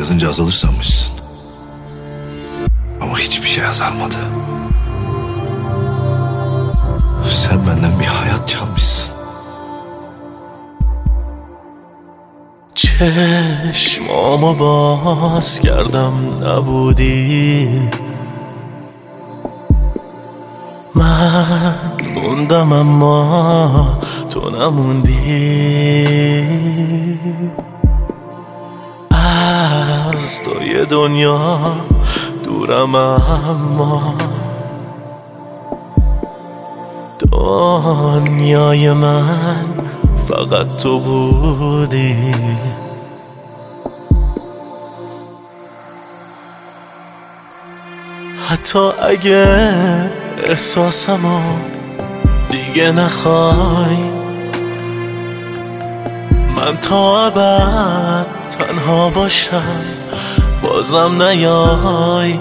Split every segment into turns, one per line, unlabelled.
yazınca azalır sanmışsın. Ama hiçbir şey azalmadı. Sen benden bir hayat çalmışsın.
چشمامو باز کردم نبودی، من موندم اما تو نموندی. از توی دنیا دورم اما دنیای من فقط تو بودی. حتی اگه احساسمو دیگه نخوای، من تا ابد تنها باشم بازم نیای.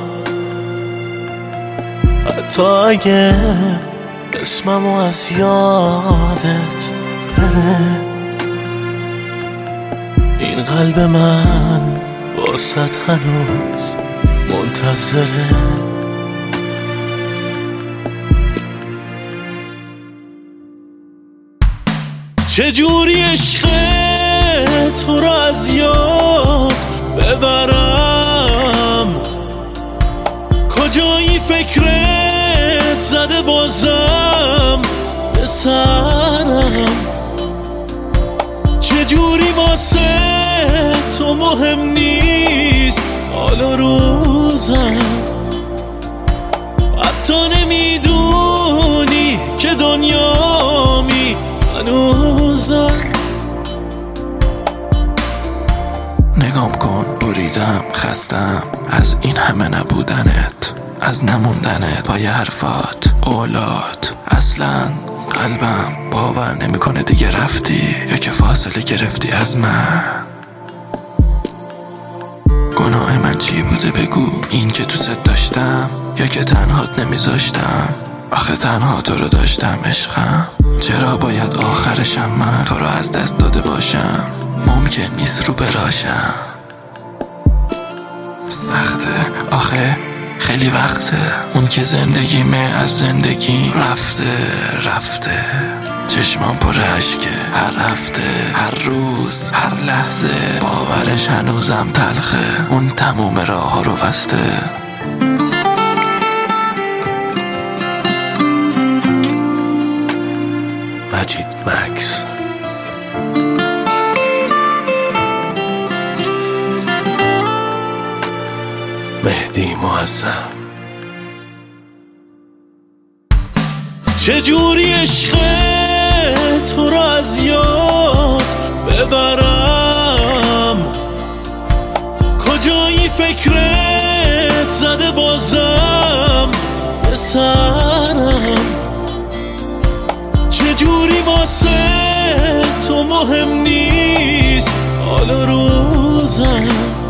حتی اگه اسممو از یادت بره، این قلب من واسط هنوز منتظره. چجوری عشق تو رو از یاد ببرم، کجایی فکرت زده بازم به سرم. چجوری واسه تو مهم نیست حال و روزم، حتی نمیدونی که دنیامی هنوزم.
نگام کن بریدم خستم از این همه نبودنت، از نموندنت پای حرفات قولات. اصلا قلبم باور نمیکنه دیگه رفتی یا که فاصله گرفتی از من. گناه من چی بوده بگو، این که دوست داشتم یا که تنهات نمیذاشتم؟ آخه تنها تو رو داشتم عشقم، چرا باید آخرشم من تو رو از دست داده باشم؟ ممکن نیست رو براشم، سخته آخه خیلی وقته. اون که زندگیمه از زندگی رفته. چشمام پر اشکه هر هفته هر روز هر لحظه، باورش هنوزم تلخه. اون تموم راه ها رو بسته.
مجید مکس. مهدی معظم. چجوری عشق تو رو از یاد ببرم، کجایی فکرت زده بازم به سرم. چجوری واسه تو مهم نیست حال و روزم،